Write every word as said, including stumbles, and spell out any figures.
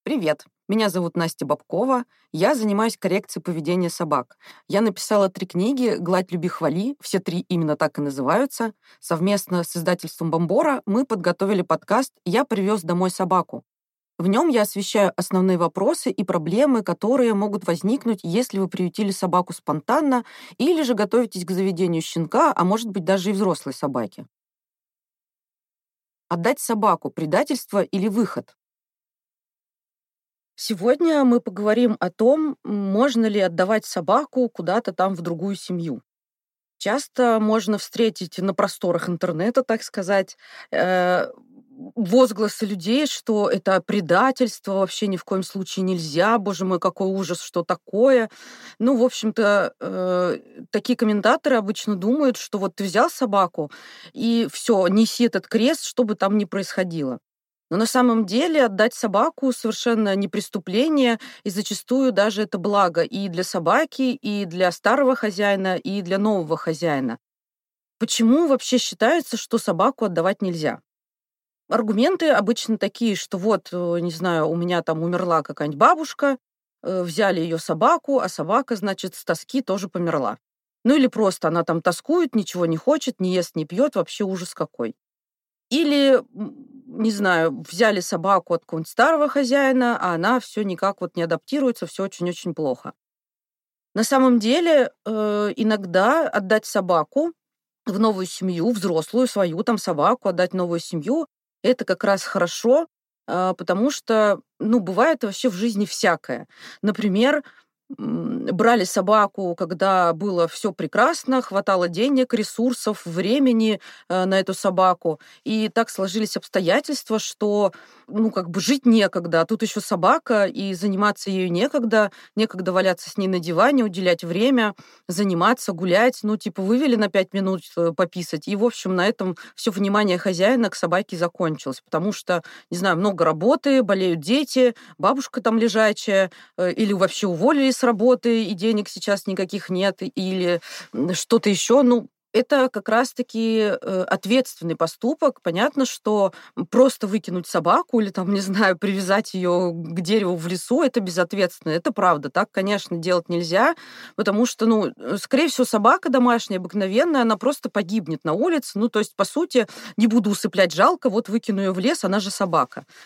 Привет! Меня зовут Настя Бабкова. Я занимаюсь коррекцией поведения собак. Я написала три книги «Гладь, люби, хвали». Все три именно так и называются. Совместно с издательством «Бомбора» мы подготовили подкаст «Я привез домой собаку». В нем я освещаю основные вопросы и проблемы, которые могут возникнуть, если вы приютили собаку спонтанно или же готовитесь к заведению щенка, а может быть даже и взрослой собаки. Отдать собаку — предательство или выход? Сегодня мы поговорим о том, можно ли отдавать собаку куда-то там в другую семью. Часто можно встретить на просторах интернета, так сказать, э, возгласы людей, что это предательство, вообще ни в коем случае нельзя, боже мой, какой ужас, что такое. Ну, в общем-то, э, такие комментаторы обычно думают, что вот ты взял собаку, и все, неси этот крест, что бы там ни происходило. Но на самом деле отдать собаку совершенно не преступление, и зачастую даже это благо и для собаки, и для старого хозяина, и для нового хозяина. Почему вообще считается, что собаку отдавать нельзя? Аргументы обычно такие, что вот, э, не знаю, у меня там умерла какая-нибудь бабушка, э, взяли ее собаку, а собака, значит, с тоски тоже померла. Ну или просто она там тоскует, ничего не хочет, не ест, не пьет, вообще ужас какой. Или, м, не знаю, взяли собаку от какого-нибудь старого хозяина, а она все никак вот не адаптируется, все очень-очень плохо. На самом деле, э, иногда отдать собаку в новую семью, взрослую свою там собаку, отдать в новую семью — это как раз хорошо, а, потому что, ну, бывает вообще в жизни всякое. Например, м, брали собаку, когда было все прекрасно, хватало денег, ресурсов, времени, э, на эту собаку. И так сложились обстоятельства, что, ну, как бы жить некогда, а тут еще собака, и заниматься ею некогда, некогда валяться с ней на диване, уделять время, заниматься, гулять. Ну, типа, вывели на пять минут э, пописать, и, в общем, на этом все внимание хозяина к собаке закончилось, потому что, не знаю, много работы, болеют дети, бабушка там лежачая, э, или вообще уволили с работы, и денег сейчас никаких нет, или м, что-то еще. Ну, это как раз-таки э, ответственный поступок. Понятно, что просто выкинуть собаку или там, не знаю, привязать ее к дереву в лесу — это безответственно. Это правда. Так, конечно, делать нельзя, потому что, ну, э, скорее всего, собака домашняя, обыкновенная, она просто погибнет на улице. Ну, то есть, по сути, не буду усыплять, жалко, вот выкину ее в лес, она же собака.